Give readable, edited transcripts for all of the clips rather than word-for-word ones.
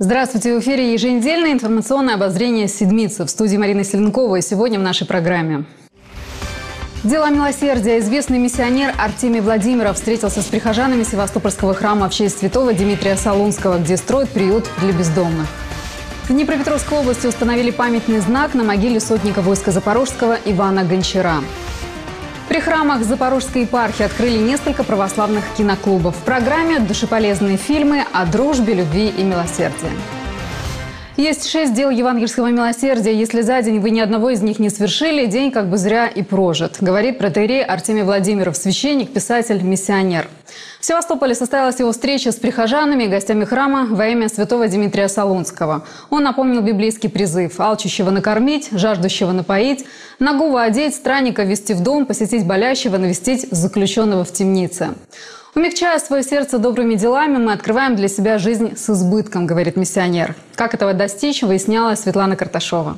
Здравствуйте, в эфире еженедельное информационное обозрение «Седмицы». В студии Марина Селенкова. И сегодня в нашей программе. Дела милосердия. Известный миссионер Артемий Владимиров встретился с прихожанами Севастопольского храма в честь святого Дмитрия Солунского, где строят приют для бездомных. В Днепропетровской области установили памятный знак на могиле сотника войска Запорожского Ивана Гончара. При храмах Запорожской епархии открыли несколько православных киноклубов. В программе душеполезные фильмы о дружбе, любви и милосердии. Есть 6 дел евангельского милосердия. Если за день вы ни одного из них не совершили, день как бы зря и прожит, говорит протоиерей Артемий Владимиров, священник, писатель, миссионер. В Севастополе состоялась его встреча с прихожанами и гостями храма во имя святого Дмитрия Солунского. Он напомнил библейский призыв: алчущего накормить, жаждущего напоить, нагого одеть, странника ввести в дом, посетить болящего, навестить заключенного в темнице. Умягчая свое сердце добрыми делами, мы открываем для себя жизнь с избытком, говорит миссионер. Как этого достичь, выясняла Светлана Карташова.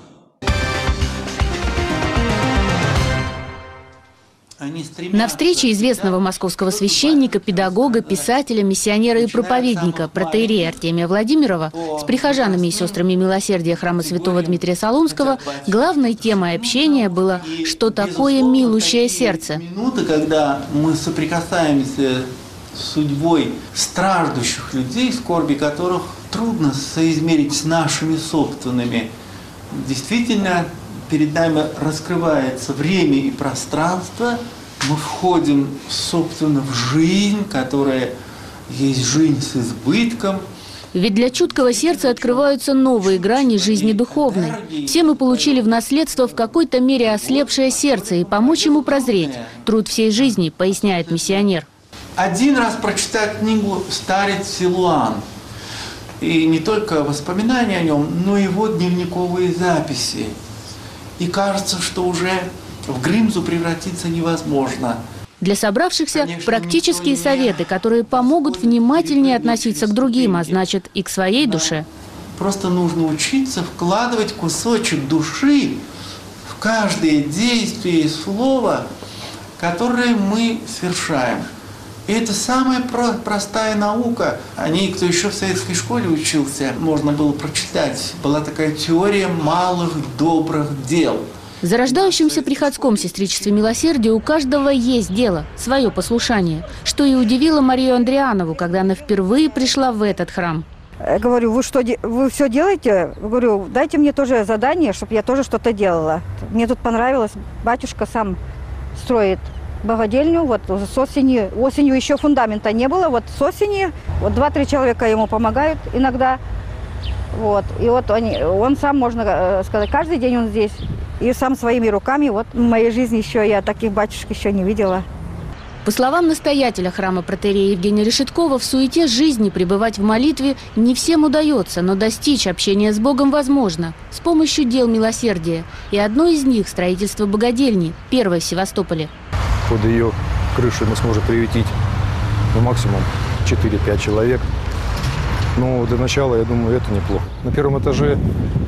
На встрече известного московского священника, педагога, писателя, миссионера и проповедника протоиерея Артемия Владимирова с прихожанами и сестрами милосердия храма святого Дмитрия Солунского главной темой общения было «Что такое милующее сердце?». Минуты, когда мы соприкасаемся с судьбой страждущих людей, скорби которых трудно соизмерить с нашими собственными. Действительно, перед нами раскрывается время и пространство. Мы входим, собственно, в жизнь, которая есть жизнь с избытком. Ведь для чуткого сердца открываются новые грани жизни духовной. Все мы получили в наследство в какой-то мере ослепшее сердце, и помочь ему прозреть – труд всей жизни, поясняет миссионер. Один раз прочитать книгу «Старец Силуан». И не только воспоминания о нем, но и его дневниковые записи. И кажется, что уже в Грымзу превратиться невозможно. Для собравшихся практические советы, которые помогут внимательнее относиться к другим, а значит и к своей душе. Просто нужно учиться вкладывать кусочек души в каждое действие и слово, которое мы совершаем. И это самая простая наука. О ней, кто еще в советской школе учился, можно было прочитать. Была такая теория малых добрых дел. В зарождающемся приходском сестричестве милосердия у каждого есть дело, свое послушание, что и удивило Марию Андрианову, когда она впервые пришла в этот храм. Я говорю, вы все делаете? Я говорю, дайте мне тоже задание, чтобы я тоже что-то делала. Мне тут понравилось, батюшка сам строит богадельню, вот с осени. Осенью еще фундамента не было, вот с осени вот 2-3 человека ему помогают иногда. Вот. И вот он сам, можно сказать, каждый день он здесь. И сам своими руками, вот в моей жизни еще я таких батюшек еще не видела. По словам настоятеля храма протоиерея Евгения Решеткова, в суете жизни пребывать в молитве не всем удается, но достичь общения с Богом возможно с помощью дел милосердия. И одно из них – строительство богадельни, первой в Севастополе. Под ее крышей мы сможем приютить максимум 4-5 человек. Но для начала, я думаю, это неплохо. На первом этаже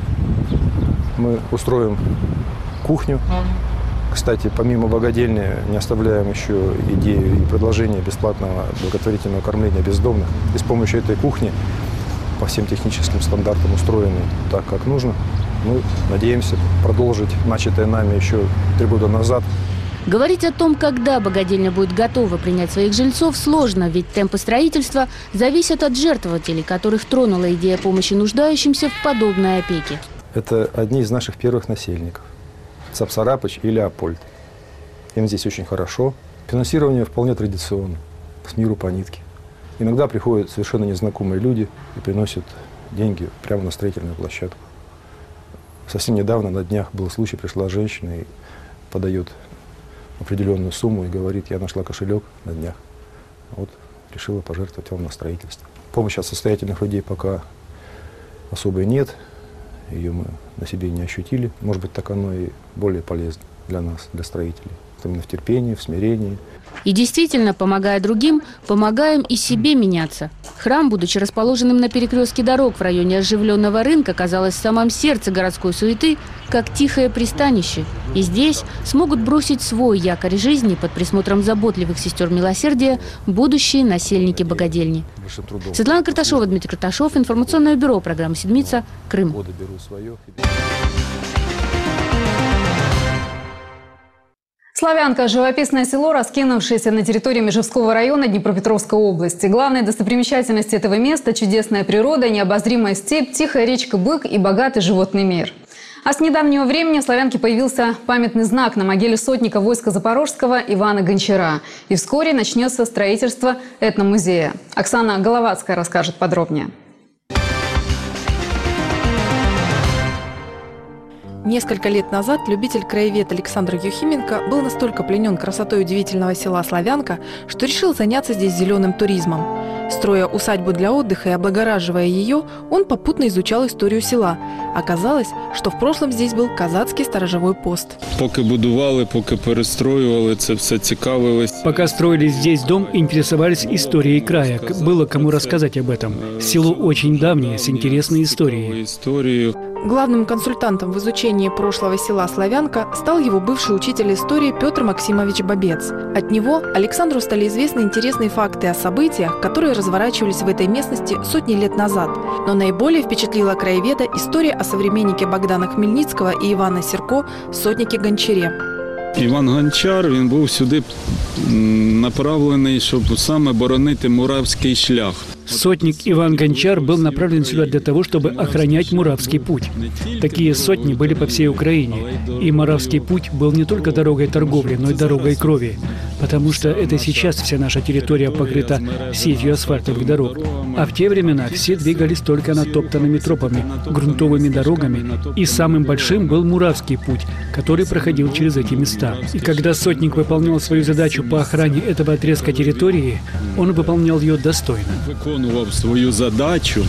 мы устроим кухню. Кстати, помимо богадельни не оставляем еще идею и предложение бесплатного благотворительного кормления бездомных. И с помощью этой кухни, по всем техническим стандартам устроенной так, как нужно, мы надеемся продолжить начатое нами еще 3 года назад. Говорить о том, когда богадельня будет готова принять своих жильцов, сложно, ведь темпы строительства зависят от жертвователей, которых тронула идея помощи нуждающимся в подобной опеке. Это одни из наших первых насельников. Цапсарапыч и Леопольд. Им здесь очень хорошо. Финансирование вполне традиционно, с миру по нитке. Иногда приходят совершенно незнакомые люди и приносят деньги прямо на строительную площадку. Совсем недавно, на днях, был случай, пришла женщина и подает определенную сумму и говорит: я нашла кошелек на днях, вот решила пожертвовать вам на строительство. Помощи от состоятельных людей пока особой нет. Ее мы на себе не ощутили. Может быть, так оно и более полезно для нас, для строителей. Именно в терпении, в смирении. И действительно, помогая другим, помогаем и себе меняться. Храм, будучи расположенным на перекрестке дорог в районе оживленного рынка, казалось в самом сердце городской суеты, как тихое пристанище. И здесь смогут бросить свой якорь жизни под присмотром заботливых сестер милосердия будущие насельники богадельни. Светлана Карташова, Дмитрий Карташов, информационное бюро, программа «Седмица», Крым. Славянка – живописное село, раскинувшееся на территории Межевского района Днепропетровской области. Главные достопримечательности этого места – чудесная природа, необозримая степь, тихая речка Бык и богатый животный мир. А с недавнего времени в Славянке появился памятный знак на могиле сотника войска Запорожского Ивана Гончара. И вскоре начнется строительство этномузея. Оксана Головацкая расскажет подробнее. Несколько лет назад любитель-краевед Александр Юхименко был настолько пленен красотой удивительного села Славянка, что решил заняться здесь зеленым туризмом. Строя усадьбу для отдыха и облагораживая ее, он попутно изучал историю села. Оказалось, что в прошлом здесь был казацкий сторожевой пост. Поки будували, поки перестроювали, це все цікавилось. Пока строили здесь дом, интересовались историей края. Было кому рассказать об этом. Село очень давнее, с интересной историей. Главным консультантом в изучении прошлого села Славянка стал его бывший учитель истории Петр Максимович Бобец. От него Александру стали известны интересные факты о событиях, которые разворачивались в этой местности сотни лет назад. Но наиболее впечатлила краеведа история о современнике Богдана Хмельницкого и Ивана Сірко, сотнике Гончаре. Іван Гончар, він був сюди направлений, щоб саме боронити Муравський шлях. Сотник Иван Гончар был направлен сюда для того, чтобы охранять Муравский путь. Такие сотни были по всей Украине. И Муравский путь был не только дорогой торговли, но и дорогой крови. Потому что это сейчас вся наша территория покрыта сетью асфальтовых дорог. А в те времена все двигались только натоптанными тропами, грунтовыми дорогами. И самым большим был Муравский путь, который проходил через эти места. И когда сотник выполнял свою задачу по охране этого отрезка территории, он выполнял ее достойно. Виконував свою задачу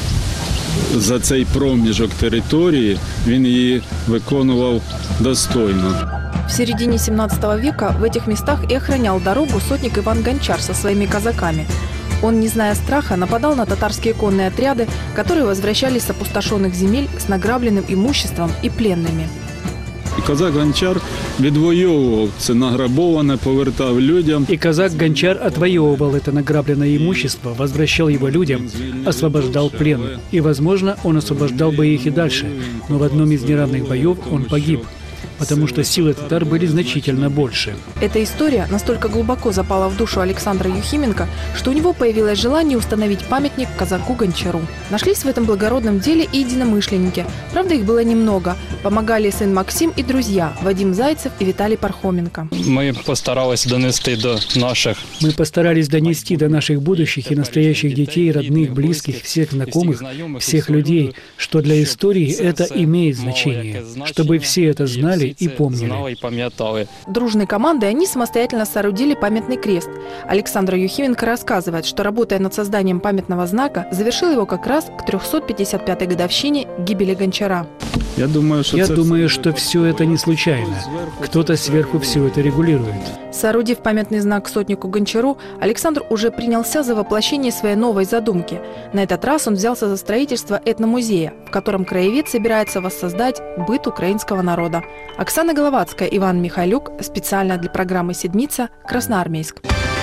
за цей проміжок території, він її виконував достойно. В середине 17 века в этих местах и охранял дорогу сотник Иван Гончар со своими казаками. Он, не зная страха, нападал на татарские конные отряды, которые возвращались с опустошенных земель с награбленным имуществом и пленными. Казак Гончар відвоював це награбоване, повертав людям. И казак Гончар отвоевывал это награбленное имущество, возвращал его людям, освобождал плен. И, возможно, он освобождал бы их и дальше. Но в одном из неравных боев он погиб, потому что силы татар были значительно больше. Эта история настолько глубоко запала в душу Александра Юхименко, что у него появилось желание установить памятник казаку Гончару. Нашлись в этом благородном деле и единомышленники. Правда, их было немного. Помогали сын Максим и друзья Вадим Зайцев и Виталий Пархоменко. Мы постарались донести до наших. Мы постарались донести до наших будущих и настоящих детей, родных, близких, всех знакомых, всех людей, что для истории это имеет значение, чтобы все это знали и помнили. Дружной командой они самостоятельно соорудили памятный крест. Александр Юхименко рассказывает, что, работая над созданием памятного знака, завершил его как раз к 355-й годовщине гибели Гончара. Я думаю, что все это не случайно. Кто-то сверху все это регулирует. Соорудив памятный знак сотнику Гончару, Александр уже принялся за воплощение своей новой задумки. На этот раз он взялся за строительство этномузея, в котором краевед собирается воссоздать быт украинского народа. Оксана Головацкая, Иван Михайлюк. Специально для программы «Седмица», Красноармейск.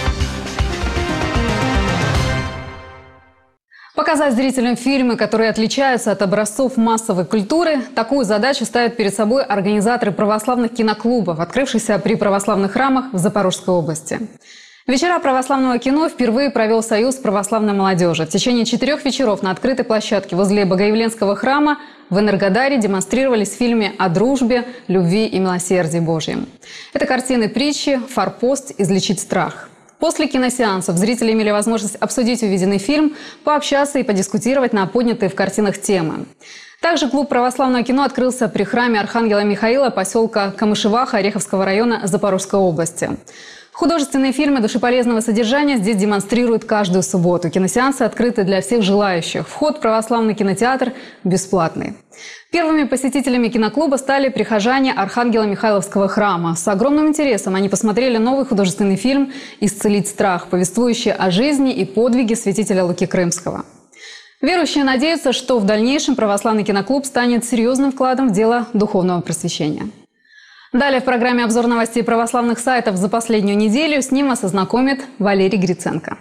Показать зрителям фильмы, которые отличаются от образцов массовой культуры – такую задачу ставят перед собой организаторы православных киноклубов, открывшихся при православных храмах в Запорожской области. Вечера православного кино впервые провел Союз православной молодежи. В течение 4 вечеров на открытой площадке возле Богоявленского храма в Энергодаре демонстрировались фильмы о дружбе, любви и милосердии Божьем. Это картины притчи, «Форпост», «Излечить страх». После киносеансов зрители имели возможность обсудить увиденный фильм, пообщаться и подискутировать на поднятые в картинах темы. Также клуб православного кино открылся при храме Архангела Михаила поселка Камышеваха Ореховского района Запорожской области. Художественные фильмы душеполезного содержания здесь демонстрируют каждую субботу. Киносеансы открыты для всех желающих. Вход в православный кинотеатр бесплатный. Первыми посетителями киноклуба стали прихожане Архангела Михайловского храма. С огромным интересом они посмотрели новый художественный фильм «Исцелить страх», повествующий о жизни и подвиге святителя Луки Крымского. Верующие надеются, что в дальнейшем православный киноклуб станет серьезным вкладом в дело духовного просвещения. Далее в программе обзор новостей православных сайтов за последнюю неделю. С ним вас ознакомит Валерий Гриценко.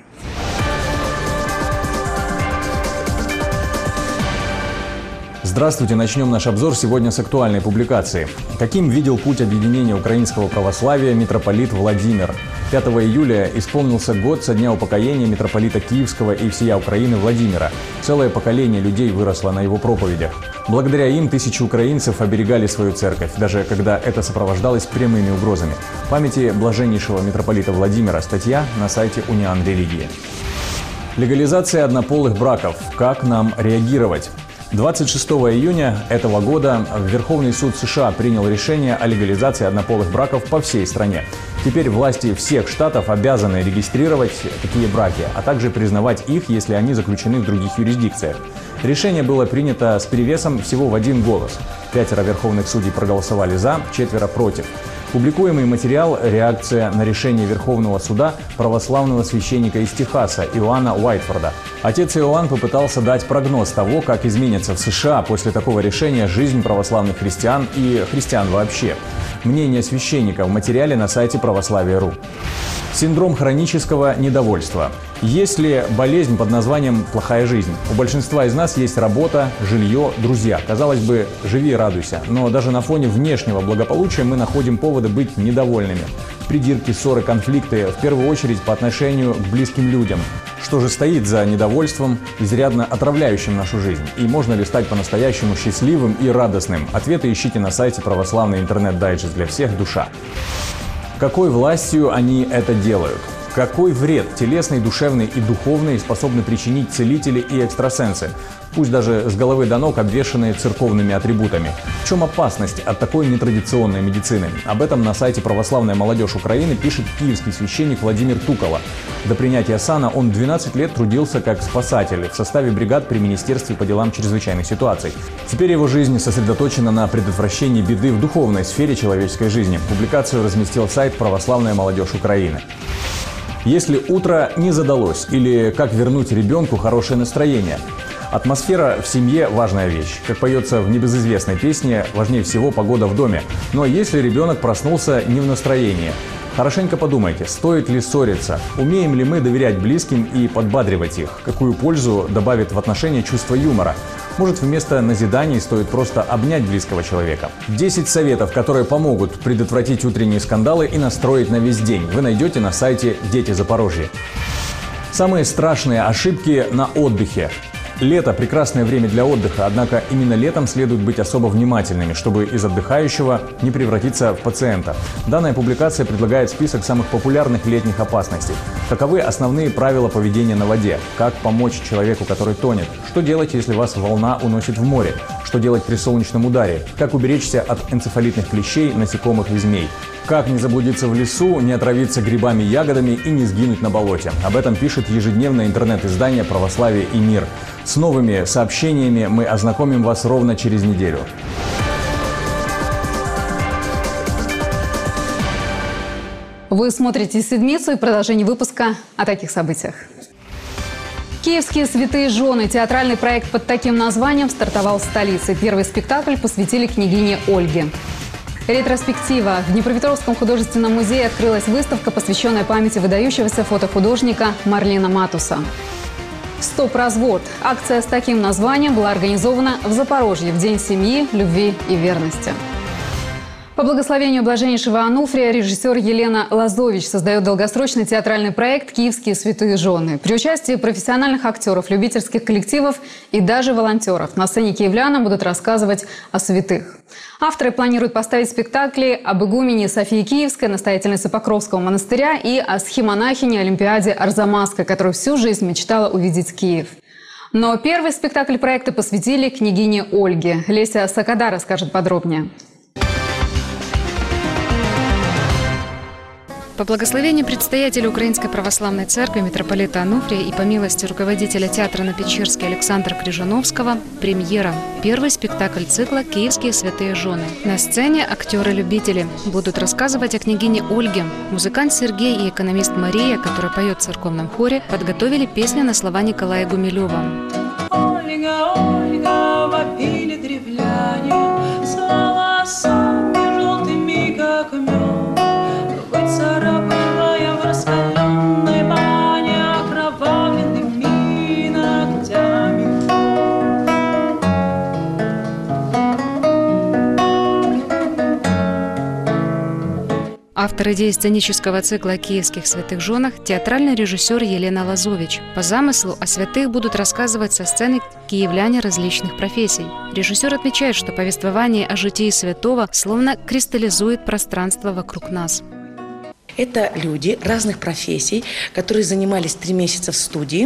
Здравствуйте! Начнем наш обзор сегодня с актуальной публикации. Каким видел путь объединения украинского православия митрополит Владимир? 5 июля исполнился год со дня упокоения митрополита Киевского и всея Украины Владимира. Целое поколение людей выросло на его проповедях. Благодаря им тысячи украинцев оберегали свою церковь, даже когда это сопровождалось прямыми угрозами. В памяти блаженнейшего митрополита Владимира статья на сайте Униан Религии. Легализация однополых браков. Как нам реагировать? 26 июня этого года Верховный суд США принял решение о легализации однополых браков по всей стране. Теперь власти всех штатов обязаны регистрировать такие браки, а также признавать их, если они заключены в других юрисдикциях. Решение было принято с перевесом всего в 1 голос. 5 верховных судей проголосовали за, 4 против. Публикуемый материал – реакция на решение Верховного суда православного священника из Техаса Иоанна Уайтфорда. Отец Иоанн попытался дать прогноз того, как изменится в США после такого решения жизнь православных христиан и христиан вообще. Мнение священника в материале на сайте православия.ру. Синдром хронического недовольства. Есть ли болезнь под названием «плохая жизнь»? У большинства из нас есть работа, жилье, друзья. Казалось бы, живи и радуйся. Но даже на фоне внешнего благополучия мы находим поводы быть недовольными. Придирки, ссоры, конфликты, в первую очередь по отношению к близким людям. Что же стоит за недовольством, изрядно отравляющим нашу жизнь? И можно ли стать по-настоящему счастливым и радостным? Ответы ищите на сайте православный интернет-дайджест для всех «Душа». Какой властью они это делают? Какой вред телесный, душевный и духовный способны причинить целители и экстрасенсы, пусть даже с головы до ног обвешанные церковными атрибутами? В чем опасность от такой нетрадиционной медицины? Об этом на сайте «Православная молодежь Украины» пишет киевский священник Владимир Тукало. До принятия сана он 12 лет трудился как спасатель в составе бригад при Министерстве по делам чрезвычайных ситуаций. Теперь его жизнь сосредоточена на предотвращении беды в духовной сфере человеческой жизни. Публикацию разместил сайт «Православная молодежь Украины». Если утро не задалось или как вернуть ребенку хорошее настроение? Атмосфера в семье – важная вещь. Как поется в небезызвестной песне, важнее всего погода в доме. Но если ребенок проснулся не в настроении, хорошенько подумайте, стоит ли ссориться, умеем ли мы доверять близким и подбадривать их, какую пользу добавит в отношения чувство юмора. Может, вместо назиданий стоит просто обнять близкого человека. 10 советов, которые помогут предотвратить утренние скандалы и настроить на весь день, вы найдете на сайте «Дети Запорожья». Самые страшные ошибки на отдыхе. Лето – прекрасное время для отдыха, однако именно летом следует быть особо внимательными, чтобы из отдыхающего не превратиться в пациента. Данная публикация предлагает список самых популярных летних опасностей. Каковы основные правила поведения на воде? Как помочь человеку, который тонет? Что делать, если вас волна уносит в море? Что делать при солнечном ударе? Как уберечься от энцефалитных клещей, насекомых и змей? Как не заблудиться в лесу, не отравиться грибами, ягодами и не сгинуть на болоте? Об этом пишет ежедневное интернет-издание «Православие и мир». С новыми сообщениями мы ознакомим вас ровно через неделю. Вы смотрите «Седмицу» и продолжение выпуска о таких событиях. Киевские святые жены. Театральный проект под таким названием стартовал в столице. Первый спектакль посвятили княгине Ольге. Ретроспектива. В Днепропетровском художественном музее открылась выставка, посвященная памяти выдающегося фотохудожника Марлена Матуса. «Стоп-развод». Акция с таким названием была организована в Запорожье в День семьи, любви и верности. По благословению блаженнейшего Ануфрия режиссер Елена Лазович создает долгосрочный театральный проект «Киевские святые жены». При участии профессиональных актеров, любительских коллективов и даже волонтеров на сцене киевлянам будут рассказывать о святых. Авторы планируют поставить спектакли об игумене Софии Киевской, настоятельнице Покровского монастыря, и о схимонахине Олимпиаде Арзамасской, которая всю жизнь мечтала увидеть Киев. Но первый спектакль проекта посвятили княгине Ольге. Леся Сакада расскажет подробнее. По благословению предстоятеля Украинской Православной Церкви митрополита Ануфрия и по милости руководителя театра на Печерске Александра Крижановского премьера. Первый спектакль цикла «Киевские святые жены». На сцене актеры-любители будут рассказывать о княгине Ольге. Музыкант Сергей и экономист Мария, которая поет в церковном хоре, подготовили песню на слова Николая Гумилева. Ольга, Ольга, вопили древляне, с волосами желтыми Автор идеи сценического цикла о киевских святых женах – театральный режиссер Елена Лазович. По замыслу о святых будут рассказывать со сцены киевляне различных профессий. Режиссер отмечает, что повествование о житии святого словно кристаллизует пространство вокруг нас. Это люди разных профессий, которые занимались 3 месяца в студии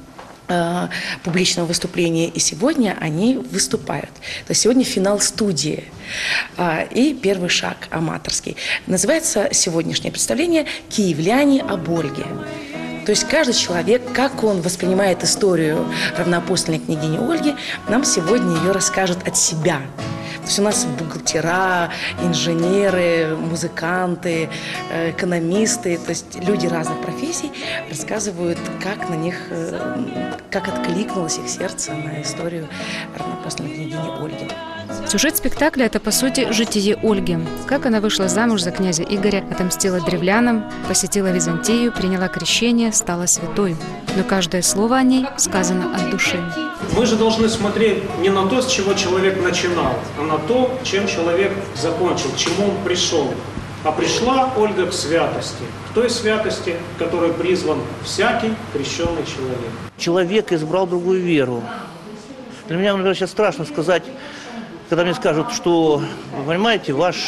публичного выступления, и сегодня они выступают. То есть сегодня финал студии и первый шаг аматорский. Называется сегодняшнее представление «Киевляне об Ольге». То есть каждый человек, как он воспринимает историю равноапостольной княгини Ольги, нам сегодня ее расскажет от себя. То есть у нас бухгалтера, инженеры, музыканты, экономисты, то есть люди разных профессий рассказывают, как на них, как откликнулось их сердце на историю равноапостольной княгини Ольги. Сюжет спектакля – это, по сути, житие Ольги. Как она вышла замуж за князя Игоря, отомстила древлянам, посетила Византию, приняла крещение, стала святой. Но каждое слово о ней сказано от души. Мы же должны смотреть не на то, с чего человек начинал, а на то, чем человек закончил, к чему он пришел. А пришла Ольга к святости, к той святости, к которой призван всякий крещенный человек. Человек избрал другую веру. Для меня, например, сейчас страшно сказать, когда мне скажут, что, вы понимаете,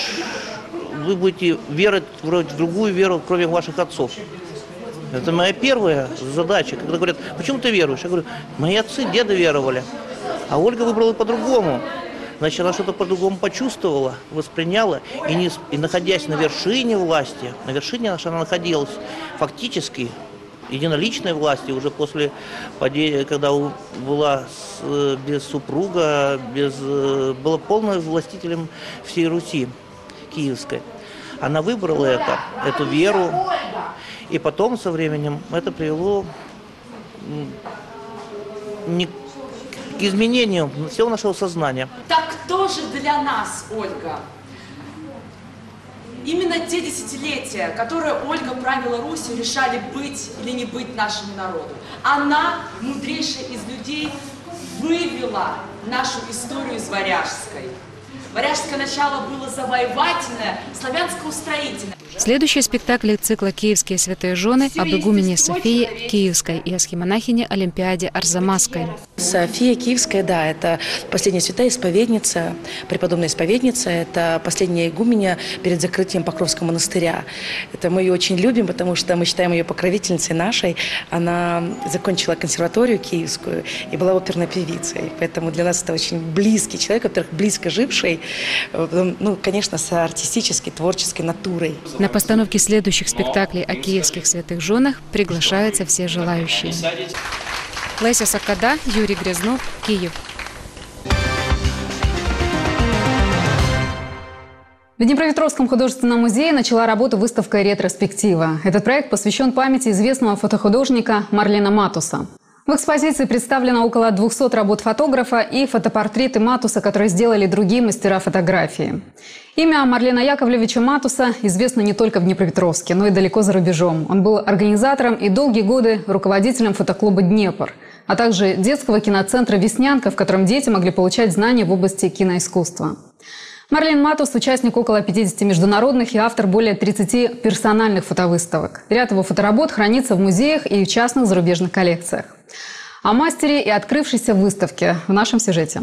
вы будете верить в другую веру, кроме ваших отцов. Это моя первая задача. Когда говорят, почему ты веруешь? Я говорю, мои отцы, деды веровали. А Ольга выбрала по-другому. Значит, она что-то по-другому почувствовала, восприняла. И находясь на вершине власти, на вершине она находилась фактически единоличной власти, уже после падения, когда была без супруга, была полным властителем всей Руси киевской. Она выбрала эту веру, и потом со временем это привело к изменению всего нашего сознания. Так кто же для нас, Ольга? Именно те десятилетия, которые Ольга правила Русью, решали быть или не быть нашему народу. Она, мудрейшая из людей, вывела нашу историю из Варяжской. Варяжское начало было завоевательное, славянско-устроительное. Следующий спектакль цикла «Киевские святые жены» об игумене Софии Киевской и архимонахине Олимпиаде Арзамасской. София Киевская, да, это последняя святая исповедница, преподобная исповедница, это последняя игуменя перед закрытием Покровского монастыря. Это мы ее очень любим, потому что мы считаем ее покровительницей нашей. Она закончила консерваторию киевскую и была оперной певицей. Поэтому для нас это очень близкий человек, во-первых, близко живший, ну, конечно, с артистической, творческой натурой. На постановке следующих спектаклей о киевских святых женах приглашаются все желающие. Леся Сакада, Юрий Грязнов, Киев. В Днепропетровском художественном музее начала работу выставка «Ретроспектива». Этот проект посвящен памяти известного фотохудожника Марлена Матуса. В экспозиции представлено около 200 работ фотографа и фотопортреты Матуса, которые сделали другие мастера фотографии. Имя Марлена Яковлевича Матуса известно не только в Днепропетровске, но и далеко за рубежом. Он был организатором и долгие годы руководителем фотоклуба «Днепр», а также детского киноцентра «Веснянка», в котором дети могли получать знания в области киноискусства. Марлен Матус – участник около 50 международных и автор более 30 персональных фотовыставок. Ряд его фоторабот хранится в музеях и в частных зарубежных коллекциях. О мастере и открывшейся выставке в нашем сюжете.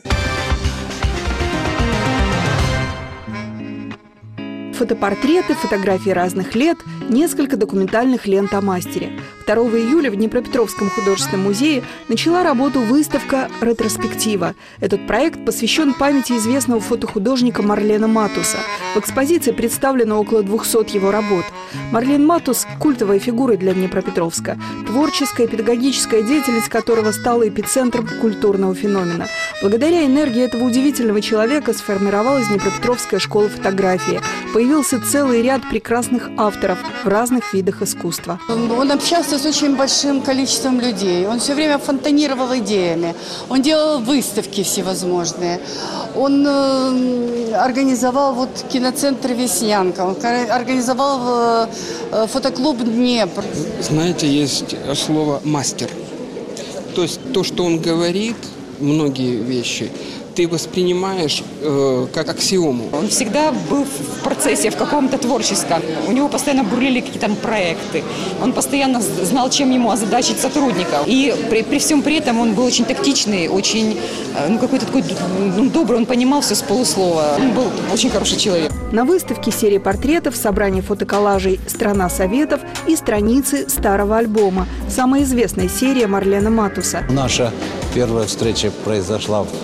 Фотопортреты, фотографии разных лет, несколько документальных лент о мастере. 2 июля в Днепропетровском художественном музее начала работу выставка «Ретроспектива». Этот проект посвящен памяти известного фотохудожника Марлена Матуса. В экспозиции представлено около 200 его работ. Марлен Матус – культовая фигура для Днепропетровска, творческая и педагогическая деятельность которого стала эпицентром культурного феномена. Благодаря энергии этого удивительного человека сформировалась Днепропетровская школа фотографии. Появился целый ряд прекрасных авторов в разных видах искусства. Он общался с очень большим количеством людей. Он все время фонтанировал идеями. Он делал выставки всевозможные. Он организовал киноцентр «Веснянка». Он организовал фотоклуб «Днепр». Знаете, есть слово «мастер». То есть то, что он говорит, многие вещи, ты воспринимаешь как аксиому. Он всегда был в процессе, в каком-то творческом. У него постоянно бурлили какие-то проекты. Он постоянно знал, чем ему озадачить сотрудников. И при всем при этом он был очень тактичный, очень какой-то такой добрый, он понимал все с полуслова. Он был очень хороший человек. На выставке серии портретов, собрание фотоколлажей «Страна Советов» и страницы старого альбома. Самая известная серия Марлена Матуса. Наша первая встреча произошла в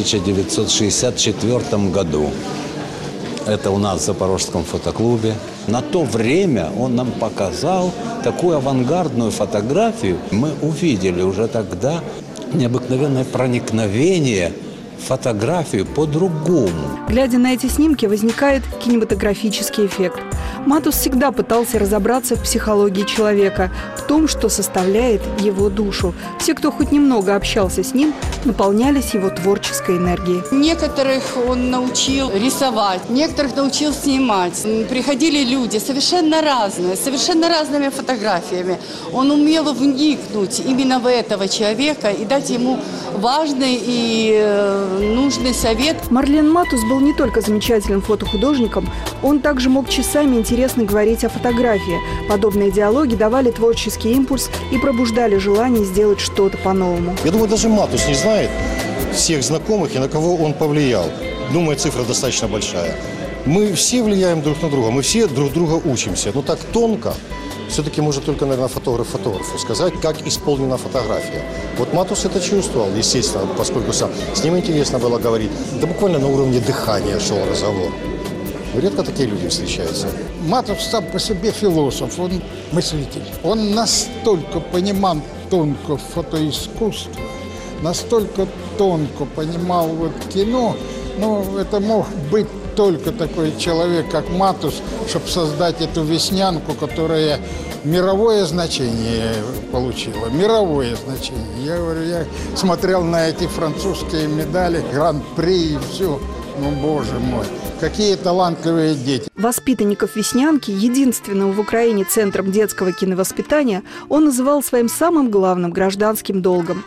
1964 году. Это у нас в Запорожском фотоклубе. На то время он нам показал такую авангардную фотографию. Мы увидели уже тогда необыкновенное проникновение в фотографию по-другому. Глядя на эти снимки, возникает кинематографический эффект. Матус всегда пытался разобраться в психологии человека, в том, что составляет его душу. Все, кто хоть немного общался с ним, наполнялись его творческой энергией. Некоторых он научил рисовать, некоторых научил снимать. Приходили люди совершенно разные, с совершенно разными фотографиями. Он умел вникнуть именно в этого человека и дать ему важный и нужный совет. Марлен Матус был не только замечательным фотохудожником, он также мог часами интересно говорить о фотографии. Подобные диалоги давали творческий импульс и пробуждали желание сделать что-то по-новому. Я думаю, даже Матус не знает всех знакомых и на кого он повлиял. Думаю, цифра достаточно большая. Мы все влияем друг на друга, мы все друг друга учимся. Но так тонко все-таки может только, наверное, фотограф фотографу сказать, как исполнена фотография. Вот Матус это чувствовал, естественно, поскольку сам с ним интересно было говорить. Да буквально на уровне дыхания шел разговор. Редко такие люди встречаются. Матус сам по себе философ, он мыслитель. Он настолько понимал тонко фотоискусство, настолько тонко понимал кино, это мог быть только такой человек, как Матус, чтобы создать эту веснянку, которая мировое значение получила. Мировое значение. Я говорю, я смотрел на эти французские медали, гран-при и все. Боже мой, какие талантливые дети. Воспитанников «Веснянки», единственного в Украине центром детского киновоспитания, он называл своим самым главным гражданским долгом.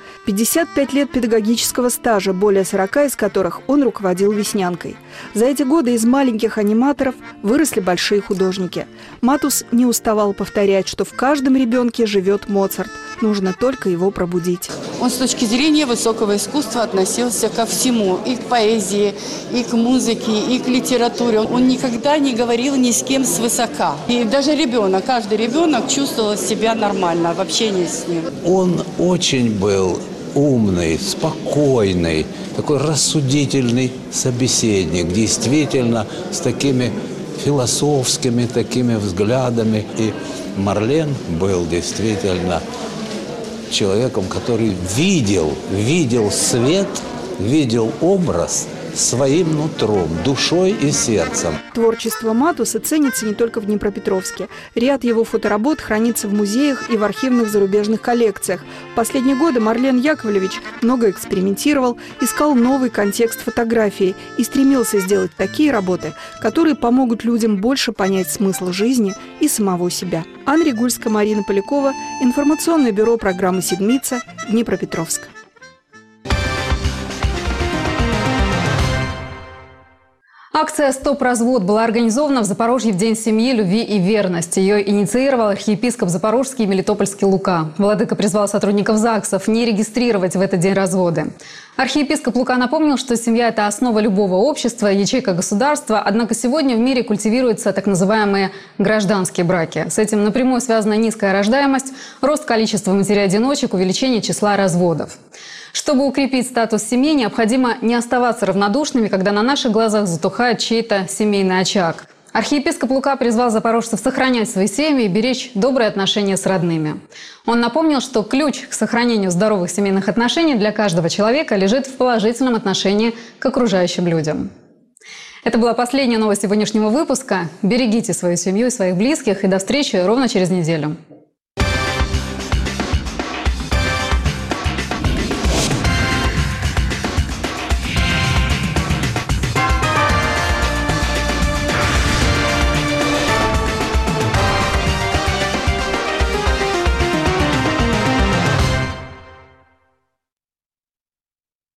55 лет педагогического стажа, более 40 из которых он руководил «Веснянкой». За эти годы из маленьких аниматоров выросли большие художники. Матус не уставал повторять, что в каждом ребенке живет Моцарт. Нужно только его пробудить. Он с точки зрения высокого искусства относился ко всему. И к поэзии, и к музыке, и к литературе. Он никогда не говорил ни с кем свысока. И даже ребенок, каждый ребенок чувствовал себя нормально в общении с ним. Он очень был умный, спокойный, такой рассудительный собеседник. Действительно, с такими философскими такими взглядами. И Марлен был действительно человеком, который видел свет, видел образ своим нутром, душой и сердцем. Творчество Матуса ценится не только в Днепропетровске. Ряд его фоторабот хранится в музеях и в архивных зарубежных коллекциях. В последние годы Марлен Яковлевич много экспериментировал, искал новый контекст фотографии и стремился сделать такие работы, которые помогут людям больше понять смысл жизни и самого себя. Анна Ригульская, Марина Полякова, информационное бюро программы «Седмица», Днепропетровск. Акция «Стоп развод» была организована в Запорожье в День семьи, любви и верности. Ее инициировал архиепископ Запорожский и Мелитопольский Лука. Владыка призвал сотрудников ЗАГСов не регистрировать в этот день разводы. Архиепископ Лука напомнил, что семья – это основа любого общества, ячейка государства. Однако сегодня в мире культивируются так называемые гражданские браки. С этим напрямую связана низкая рождаемость, рост количества матерей-одиночек, увеличение числа разводов. Чтобы укрепить статус семьи, необходимо не оставаться равнодушными, когда на наших глазах затухает чей-то семейный очаг. Архиепископ Лука призвал запорожцев сохранять свои семьи и беречь добрые отношения с родными. Он напомнил, что ключ к сохранению здоровых семейных отношений для каждого человека лежит в положительном отношении к окружающим людям. Это была последняя новость сегодняшнего выпуска. Берегите свою семью и своих близких. И до встречи ровно через неделю.